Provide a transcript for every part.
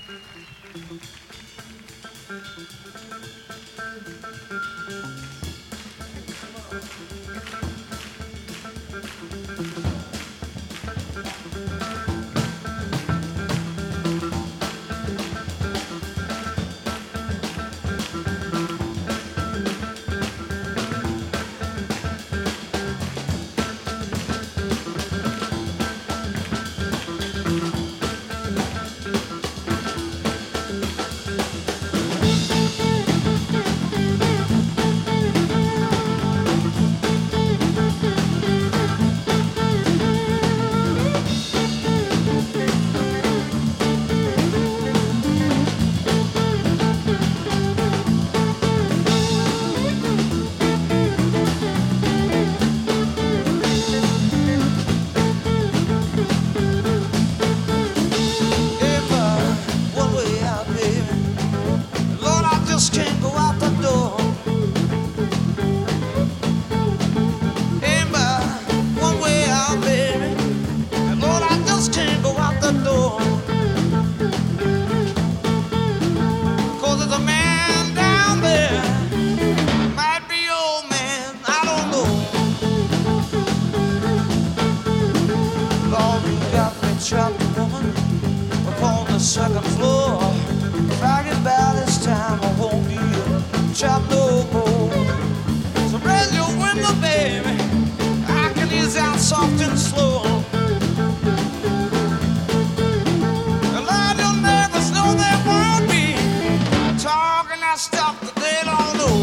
Second floor. If I get by this time, I won't be trapped no more. So raise your window, baby. I can ease out soft and slow. And let your neighbors know they won't be talking that stuff that they don't know.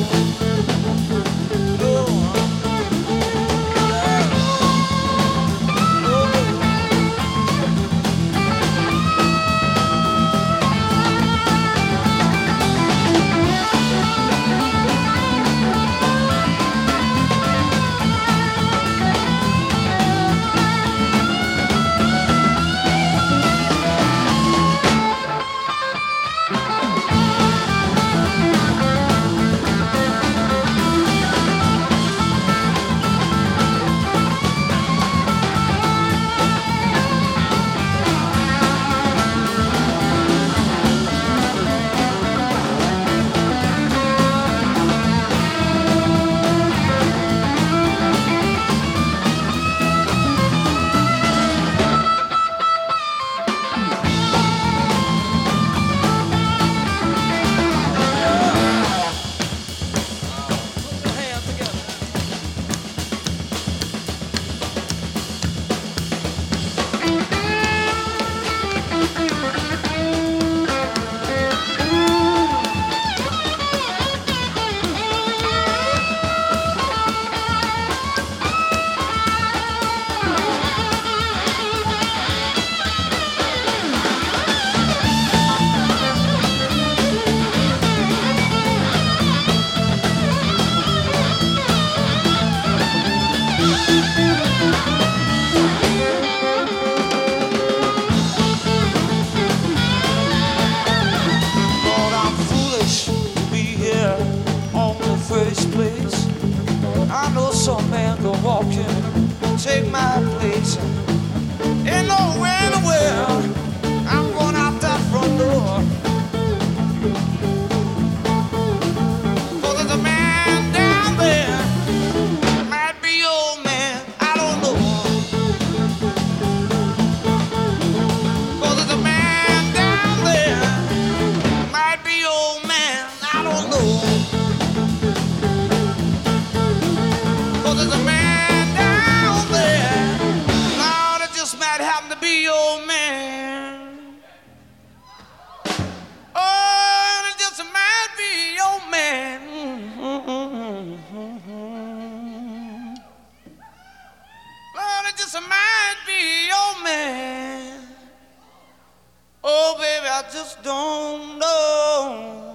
I know some man go walking, take my place. Ain't nowhere in the world I'm going out that front door. 'Cause there's a man down there, might be old man, I don't know. 'Cause there's a man down there, might be old man, I don't know. There's a man down there, Lord, it just might happen to be your man. Oh, it just might be your man. Lord, it just might be your man. Oh, baby, I just don't know.